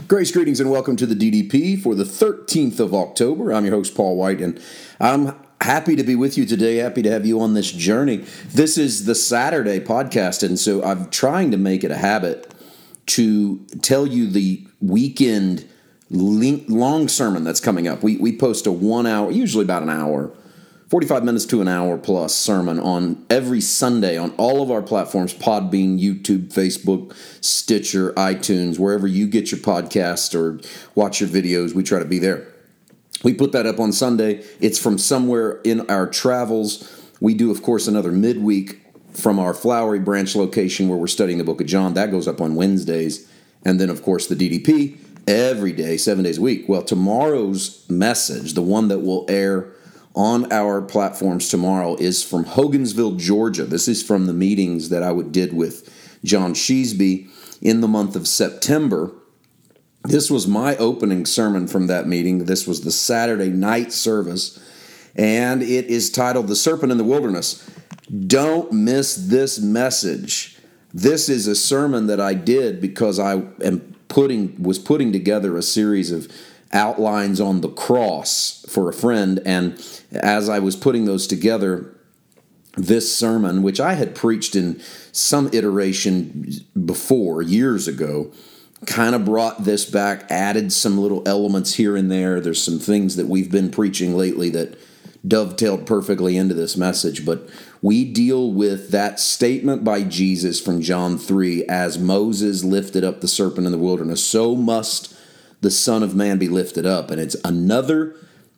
Grace, greetings, and welcome to the DDP for the 13th of October. I'm your host, Paul White, and I'm happy to be with you today, happy to have you on this journey. This is the Saturday podcast, and so I'm trying to make it a habit to tell you the weekend long sermon that's coming up. We post a 1 hour, usually about an hour, 45 minutes to an hour plus sermon on every Sunday on all of our platforms, Podbean, YouTube, Facebook, Stitcher, iTunes, wherever you get your podcast or watch your videos, we try to be there. We put that up on Sunday. It's from somewhere in our travels. We do, of course, another midweek from our Flowery Branch location where we're studying the book of John. That goes up on Wednesdays. And then, of course, the DDP every day, 7 days a week. Well, tomorrow's message, the one that will air on our platforms tomorrow, is from Hogansville, Georgia. This is from the meetings that I did with John Sheesby in the month of September. This was my opening sermon from that meeting. This was the Saturday night service, and it is titled The Serpent in the Wilderness. Don't miss this message. This is a sermon that I did because I was putting together a series of outlines on the cross for a friend, and as I was putting those together, this sermon, which I had preached in some iteration before, years ago, kind of brought this back, added some little elements here and there. There's some things that we've been preaching lately that dovetailed perfectly into this message, but we deal with that statement by Jesus from John 3, as Moses lifted up the serpent in the wilderness, so must the Son of Man be lifted up. And it's another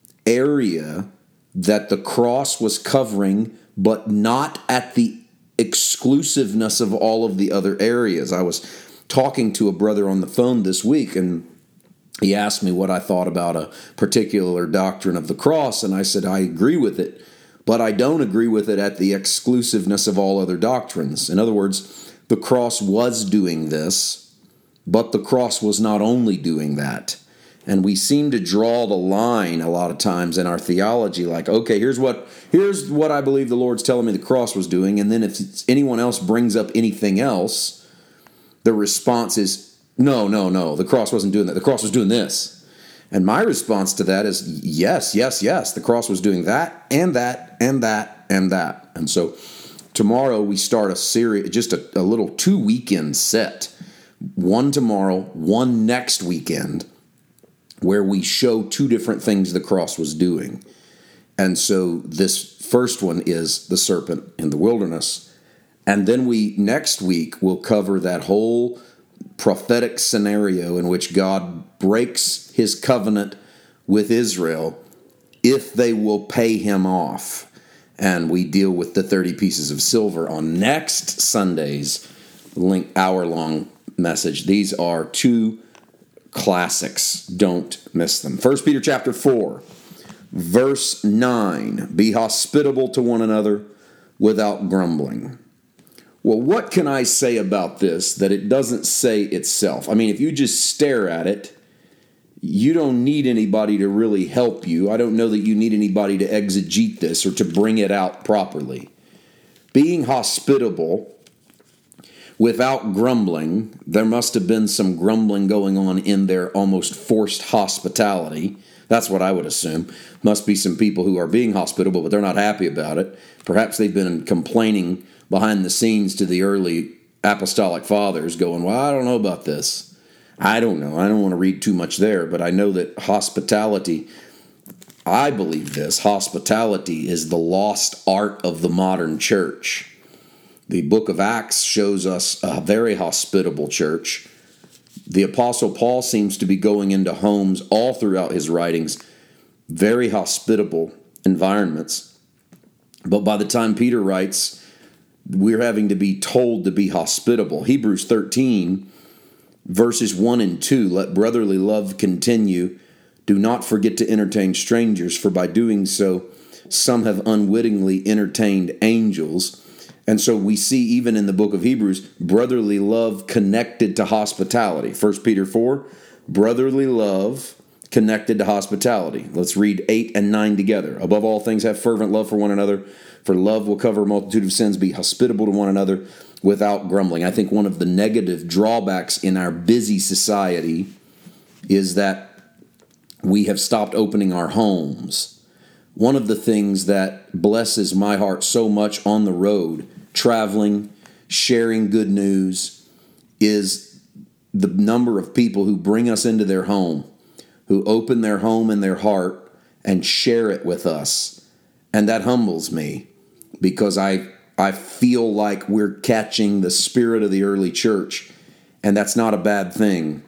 area that the cross was covering, but not at the exclusiveness of all of the other areas. I was talking to a brother on the phone this week, and he asked me what I thought about a particular doctrine of the cross, and I said, I agree with it, but I don't agree with it at the exclusiveness of all other doctrines. In other words, the cross was doing this, but the cross was not only doing that. And we seem to draw the line a lot of times in our theology, like, okay, here's what I believe the Lord's telling me the cross was doing, and then if anyone else brings up anything else, the response is, no, the cross wasn't doing that. The cross was doing this. And my response to that is, yes, the cross was doing that, and that, and that, and that. And so tomorrow we start a series, just a little 2-weekend set. One tomorrow, one next weekend, where we show 2 different things the cross was doing. And so this first one is the serpent in the wilderness. And then next week, we'll cover that whole prophetic scenario in which God breaks his covenant with Israel if they will pay him off. And we deal with the 30 pieces of silver on next Sunday's hour-long message. These are 2 classics. Don't miss them. 1 Peter chapter 4, verse 9. Be hospitable to one another without grumbling. Well, what can I say about this that it doesn't say itself? I mean, if you just stare at it, you don't need anybody to really help you. I don't know that you need anybody to exegete this or to bring it out properly. Being hospitable without grumbling, there must have been some grumbling going on in their almost forced hospitality. That's what I would assume. Must be some people who are being hospitable, but they're not happy about it. Perhaps they've been complaining behind the scenes to the early apostolic fathers, going, well, I don't know about this. I don't know. I don't want to read too much there, but I know that hospitality, I believe this, hospitality is the lost art of the modern church. The book of Acts shows us a very hospitable church. The Apostle Paul seems to be going into homes all throughout his writings, very hospitable environments. But by the time Peter writes, we're having to be told to be hospitable. Hebrews 13, verses 1 and 2, let brotherly love continue. Do not forget to entertain strangers, for by doing so, some have unwittingly entertained angels. And so we see even in the book of Hebrews, brotherly love connected to hospitality. 1 Peter 4, brotherly love connected to hospitality. Let's read 8 and 9 together. Above all things, have fervent love for one another, for love will cover a multitude of sins. Be hospitable to one another without grumbling. I think one of the negative drawbacks in our busy society is that we have stopped opening our homes. One of the things that blesses my heart so much on the road, traveling, sharing good news, is the number of people who bring us into their home, who open their home and their heart and share it with us. And that humbles me, because I feel like we're catching the spirit of the early church, and that's not a bad thing.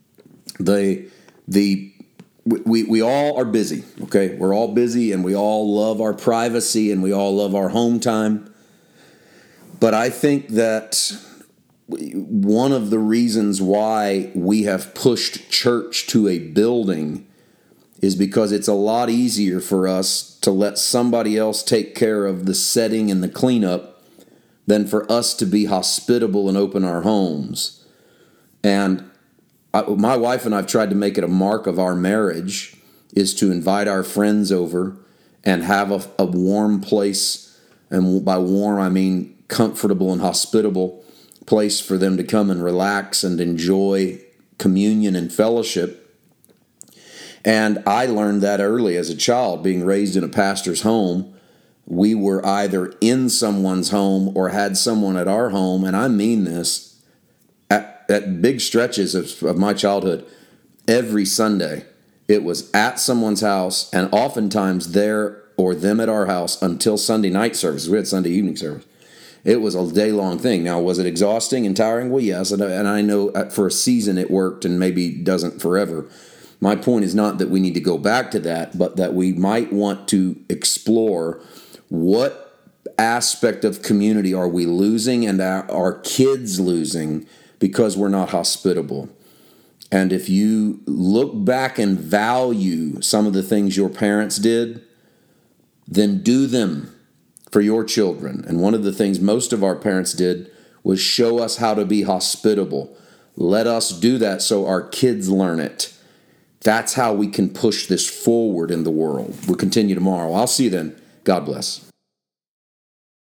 We all are busy, okay? We're all busy, and we all love our privacy, and we all love our home time. But I think that one of the reasons why we have pushed church to a building is because it's a lot easier for us to let somebody else take care of the setting and the cleanup than for us to be hospitable and open our homes. And my wife and I have tried to make it a mark of our marriage is to invite our friends over and have a warm place, and by warm I mean comfortable and hospitable place for them to come and relax and enjoy communion and fellowship. And I learned that early as a child, being raised in a pastor's home. We were either in someone's home or had someone at our home, and I mean this, at big stretches of my childhood, every Sunday, it was at someone's house, and oftentimes there or them at our house until Sunday night service. We had Sunday evening service. It was a day-long thing. Now, was it exhausting and tiring? Well, yes, and I know for a season it worked and maybe doesn't forever. My point is not that we need to go back to that, but that we might want to explore what aspect of community are we losing and our kids losing because we're not hospitable. And if you look back and value some of the things your parents did, then do them for your children. And one of the things most of our parents did was show us how to be hospitable. Let us do that so our kids learn it. That's how we can push this forward in the world. We'll continue tomorrow. I'll see you then. God bless.